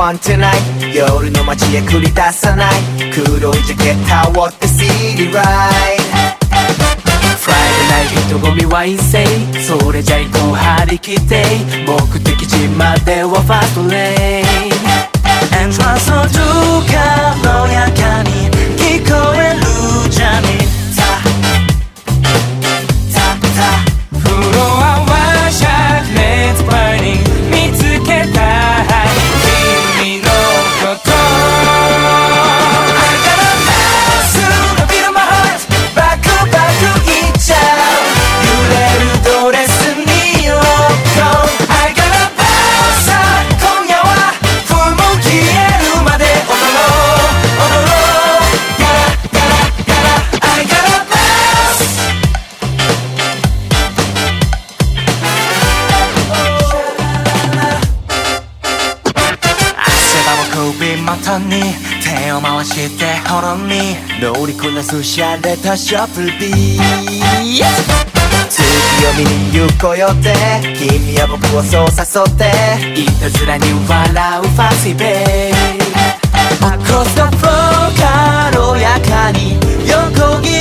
fun tonight 夜の街へ繰り出さない黒いジャケット羽織って City Ride Friday night 人混みは陰性それじゃ行こう張り切って目的地まではファストレインエントランスのドゥ軽やかに聞こえるジャニーフロアはシャーレッツバーニング見つけた君のこと I gotta pass through the beat of my heart バクバクいっちゃう揺れるドレスにロック I gotta pass 今夜はフルム消えるまで踊ろう踊ろうガラガラガラ I gotta pass首元に手を回してほろに乗りこなすシャレたシャッフルビー月を見に行こうよって君は僕をそう誘っていたずらに笑うファンシーベイ Across the floor 軽やかに横切